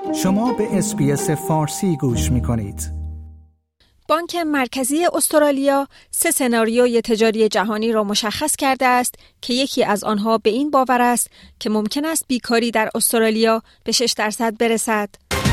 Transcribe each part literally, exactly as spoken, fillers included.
شما به اس‌بی‌اس فارسی گوش می‌کنید. بانک مرکزی استرالیا سه سناریوی تجاری جهانی را مشخص کرده است که یکی از آنها به این باور است که ممکن است بیکاری در استرالیا به شش درصد برسد.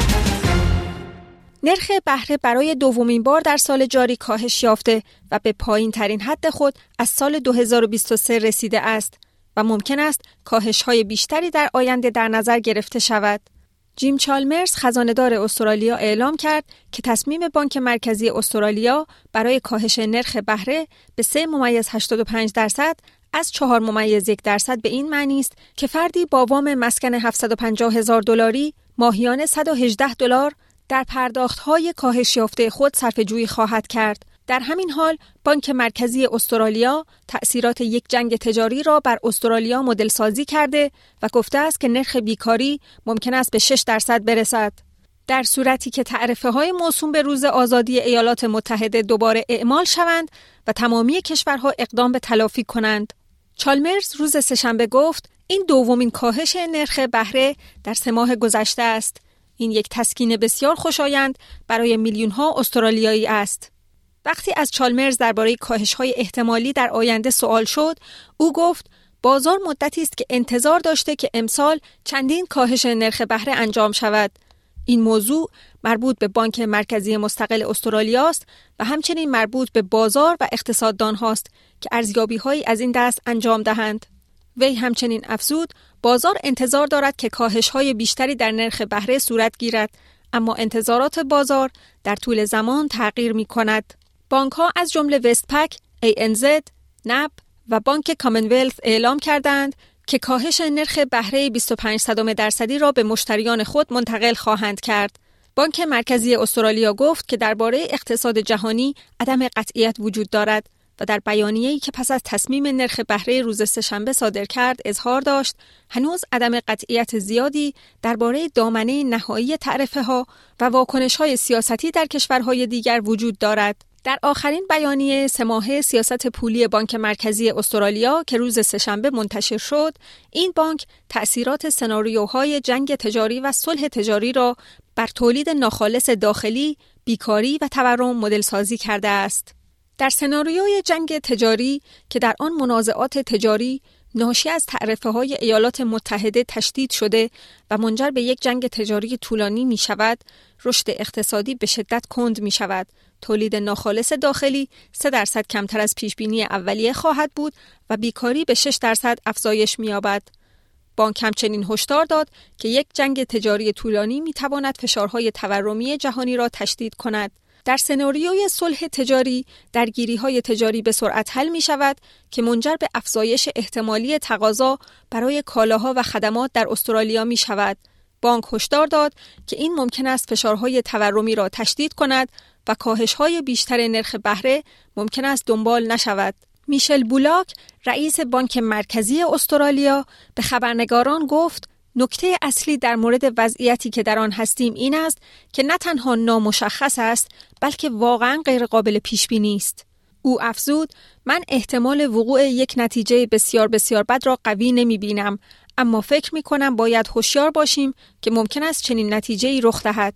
نرخ بهره برای دومین بار در سال جاری کاهش یافته و به پایین ترین حد خود از سال دو هزار و بیست و سه رسیده است و ممکن است کاهش‌های بیشتری در آینده در نظر گرفته شود. جیم چالمرز خزانه‌دار استرالیا اعلام کرد که تصمیم بانک مرکزی استرالیا برای کاهش نرخ بهره به سه ممیز هشتاد و پنج درصد از چهار ممیز یک درصد به این معنی است که فردی با وام مسکن هفتصد و پنجاه هزار دلاری ماهیانه صد و هجده دلار در پرداخت‌های کاهش یافته خود صرفه‌جویی خواهد کرد. در همین حال بانک مرکزی استرالیا تأثیرات یک جنگ تجاری را بر استرالیا مدل سازی کرده و گفته است که نرخ بیکاری ممکن است به شش درصد برسد. در صورتی که تعرفه‌های موسوم به روز آزادی ایالات متحده دوباره اعمال شوند و تمامی کشورها اقدام به تلافی کنند. چالمرز روز سه‌شنبه گفت این دومین کاهش نرخ بهره در سه ماه گذشته است. این یک تسکین بسیار خوشایند برای میلیون‌ها استرالیایی است. وقتی از چالمرز درباره کاهش‌های احتمالی در آینده سوال شد، او گفت بازار مدتی است که انتظار داشته که امسال چندین کاهش نرخ بهره انجام شود. این موضوع مربوط به بانک مرکزی مستقل استرالیا است و همچنین مربوط به بازار و اقتصاددان هاست که ارزیابی‌هایی از این دست انجام دهند. وی همچنین افزود بازار انتظار دارد که کاهش‌های بیشتری در نرخ بهره صورت گیرد، اما انتظارات بازار در طول زمان تغییر می‌کند. بانک‌ها از جمله وستپک، ای ان زد، نب و بانک کامنولث اعلام کردند که کاهش نرخ بهره بیست و پنج صدم درصدی را به مشتریان خود منتقل خواهند کرد. بانک مرکزی استرالیا گفت که درباره اقتصاد جهانی عدم قطعیت وجود دارد و در بیانیه‌ای که پس از تصمیم نرخ بهره روز سه‌شنبه صادر کرد اظهار داشت هنوز عدم قطعیت زیادی درباره دامنه نهایی تعرفه‌ها و واکنش‌های سیاستی در کشورهای دیگر وجود دارد. در آخرین بیانیه سه ماهه سیاست پولی بانک مرکزی استرالیا که روز سه‌شنبه منتشر شد، این بانک تأثیرات سناریوهای جنگ تجاری و صلح تجاری را بر تولید ناخالص داخلی، بیکاری و تورم مدل سازی کرده است. در سناریوی جنگ تجاری که در آن منازعات تجاری ناشی از تعرفه‌های ایالات متحده تشدید شده و منجر به یک جنگ تجاری طولانی می شود، رشد اقتصادی به شدت کند می شود. تولید ناخالص داخلی سه درصد کمتر از پیشبینی اولیه خواهد بود و بیکاری به شش درصد افزایش می یابد. بانک همچنین هشدار داد که یک جنگ تجاری طولانی می تواند فشارهای تورمی جهانی را تشدید کند. در سناریوی صلح تجاری، درگیری‌های تجاری به سرعت حل می‌شود که منجر به افزایش احتمالی تقاضا برای کالاها و خدمات در استرالیا می‌شود. بانک هشدار داد که این ممکن است فشارهای تورمی را تشدید کند و کاهش‌های بیشتر نرخ بهره ممکن است دنبال نشود. میشل بولاک، رئیس بانک مرکزی استرالیا، به خبرنگاران گفت نکته اصلی در مورد وضعیتی که در آن هستیم این است که نه تنها نامشخص است بلکه واقعاً غیر قابل پیش بینی است. او افزود من احتمال وقوع یک نتیجه بسیار بسیار بد را قوی نمی بینم، اما فکر می کنم باید هوشیار باشیم که ممکن است چنین نتیجه‌ای رخ دهد.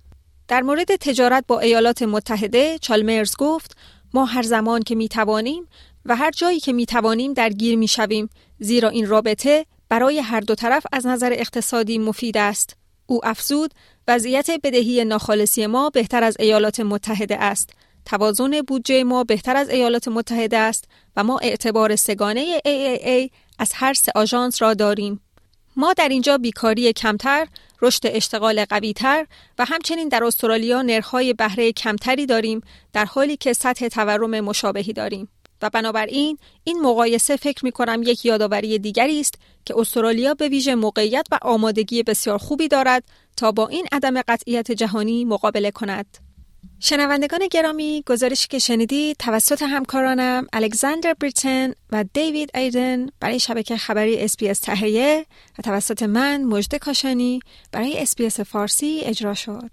در مورد تجارت با ایالات متحده، چالمرز گفت ما هر زمان که می توانیم و هر جایی که می توانیم درگیر می شویم، زیرا این رابطه برای هر دو طرف از نظر اقتصادی مفید است. او افزود وضعیت بدهی ناخالصی ما بهتر از ایالات متحده است. توازن بودجه ما بهتر از ایالات متحده است و ما اعتبار سگانه ای ای ای از هر سه آژانس را داریم. ما در اینجا بیکاری کمتر، رشد اشتغال قوی‌تر و همچنین در استرالیا نرخ‌های بهره کمتری داریم در حالی که سطح تورم مشابهی داریم. و بنابراین این مقایسه فکر می‌کنم یک یادآوری دیگری است که استرالیا به ویژه موقعیت و آمادگی بسیار خوبی دارد تا با این عدم قطعیت جهانی مقابله کند. شنوندگان گرامی، گزارشی که شنیدید توسط همکارانم الکساندر بریتن و دیوید ایدن برای شبکه خبری اس بی اس تهیه و توسط من مژده کاشانی برای اس بی اس فارسی اجرا شد.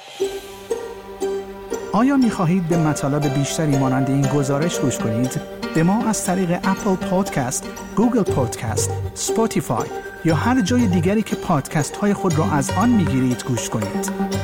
آیا می خواهید به مطالب بیشتری مانند این گزارش گوش کنید؟ به ما از طریق اپل پادکست، گوگل پادکست، اسپاتیفای یا هر جای دیگری که پادکست های خود را از آن میگیرید گوش کنید.